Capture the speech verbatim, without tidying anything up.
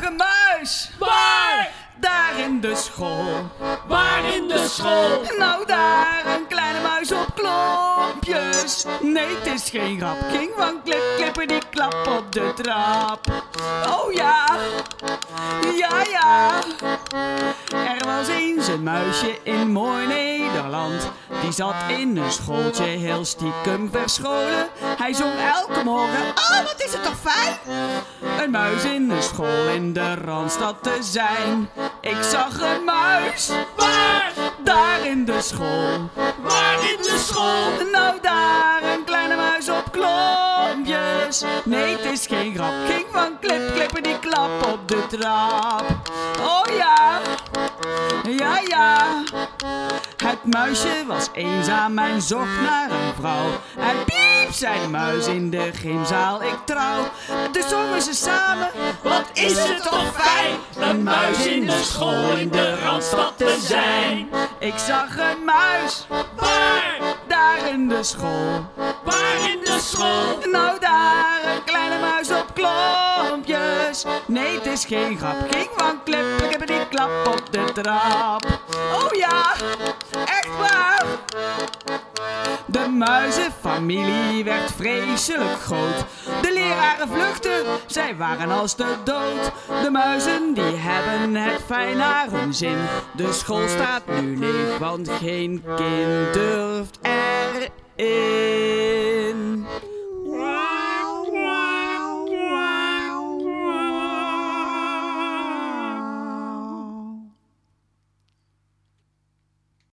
een muis. Waar? Daar in de school. Waar in de school? Nou daar, een kleine muis op klompjes. Nee, het is geen grap. Ging van klip, klippen die klap op de trap. Oh ja, ja ja. Er was eens een muisje in mooi Nederland. Die zat in een schooltje heel stiekem verscholen. Hij zong elke morgen, oh wat is het toch fijn. Een muis in een school in de Randstad te zijn. Ik zag een muis. Waar? Daar in de school. Waar in de school? Nou daar, een kleine muis op klompjes. Nee, het is geen grap. Ging van klip, klippen die klap op de trap. Oh ja, ja ja. Het muisje was eenzaam en zocht naar een vrouw. En piep, zei de muis in de gymzaal, ik trouw. Dus zongen ze samen, Wat is het toch fijn, een muis in de school in de Randstad te zijn. ik zag een muis. Waar? Daar in de school. Waar in de school? Nou daar, een kleine muis op klompjes. Nee, het is geen grap. Ging van klip, ik heb die klap op de trap. Oh ja, echt waar. De muizenfamilie werd vreselijk groot. De leraren vluchtten, zij waren als de dood. De muizen die hebben het fijn naar hun zin. De school staat nu leeg, want geen kind durft erin.